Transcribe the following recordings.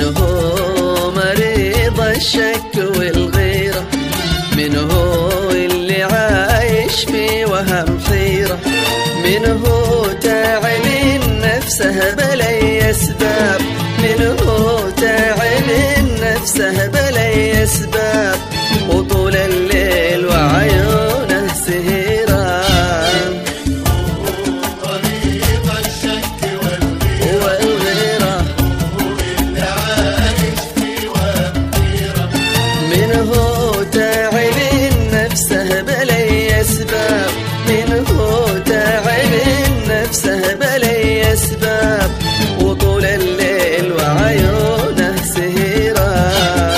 هو مريض الشك والغيرة؟ من هو اللي عايش في وهم حيرة؟ من هو تعب نفسه بلا أسباب؟ من هو تعب نفسه بلا أسباب؟ وطول الليل وعيونه سهيرة. مريض الشك والغيرة اللي عايش في وهم حيرة. من هو تعب نفسه بلا أسباب؟ من هو تعب نفسه بلا أسباب؟ وطول الليل وعيونه سهيرة.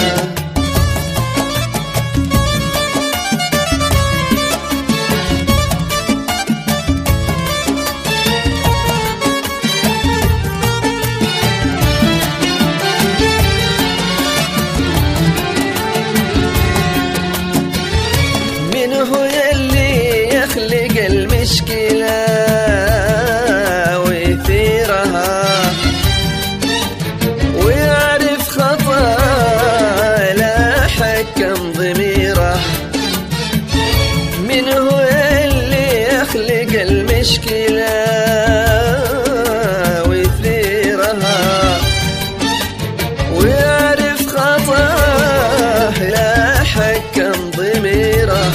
من هو يلي يخلق المشكلة ويثيرها ويعرف خطأ لا حكم ضميره؟ من هو يلي يخلق المشكلة ويثيرها ويعرف خطأ لا حكم ضميره؟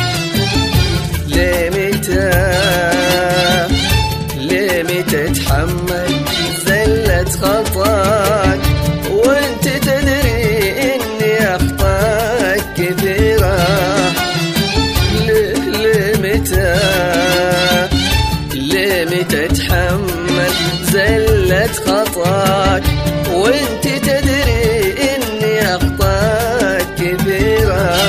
ليه متى تتحمل زلة خطاك وانت تدري اني اخطاك كثيرة؟ ليه متى تتحمل زلة خطاك وانت تدري اني اخطاك كثيرة؟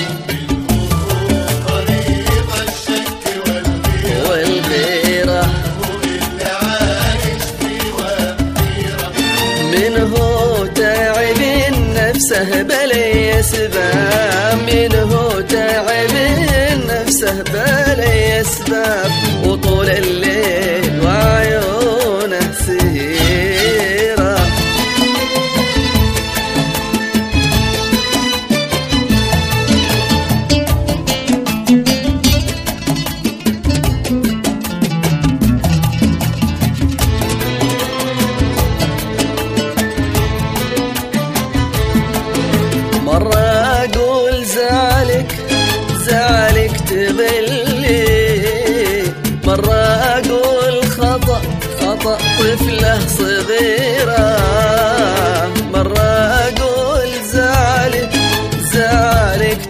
من هو تعب نفسه بلا أسباب؟ من هو تعب نفسه بلا أسباب؟ وطول الليل وعيونه سهيرة. مرة أقول زعلك تبلي، مرة أقول خطأ طفلة صغيرة، مرة أقول زعلك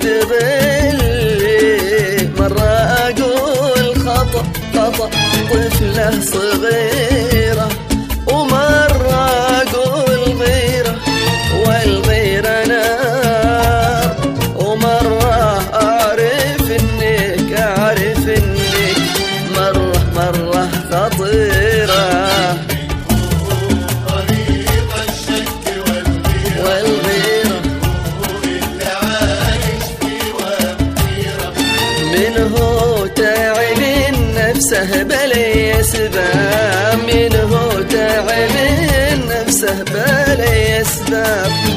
تبلي، مرة أقول خطأ طفلة صغيرة، ومرة أقول غيرة والغيرة نار، ومرة أعرف إنك مرة خطيرة. مريض الشك والغيرة اللي عايش في وهم حيرة. من هو تعب نفسه بلا أسباب؟ من هو تعب نفسه بلا أسباب؟